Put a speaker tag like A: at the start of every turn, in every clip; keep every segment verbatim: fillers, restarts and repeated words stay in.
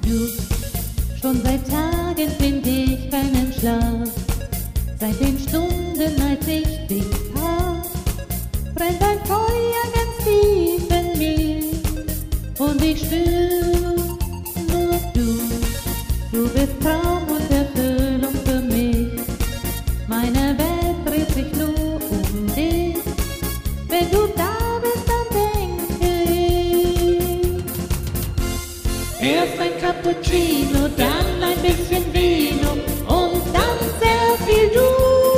A: Du, schon seit Tagen find ich keinen Schlaf. Seit den Stunden, als ich dich hab, brennt ein Feuer ganz tief in mir. Und ich spür nur du. Du bist Traum und Erfüllung für mich. Meine Welt dreht sich nur um dich. Wenn du da bist, dann denke ich. Erst ein Cappuccino, dann ein bisschen Vino und dann sehr viel du.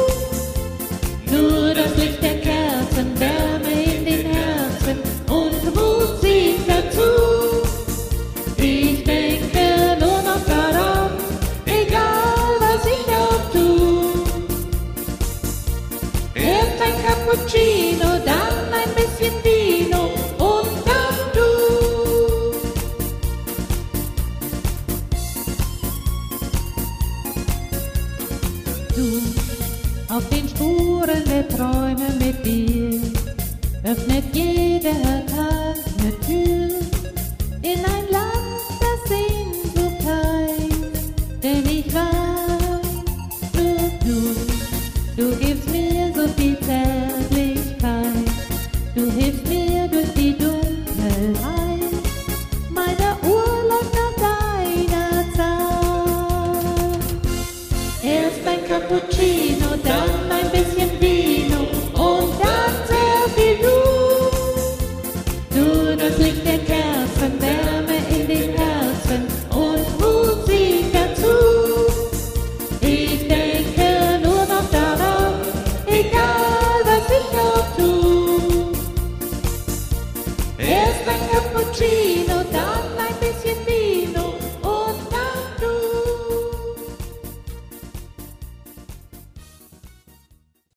A: Nur das Licht der Kerzen, Wärme in den Herzen und Musik dazu. Ich denke nur noch daran, egal was ich auch tu. Erst ein Cappuccino, dann ein bisschen Vino und dann du. Du, auf den Spuren der Träume mit dir, öffnet jeder Tag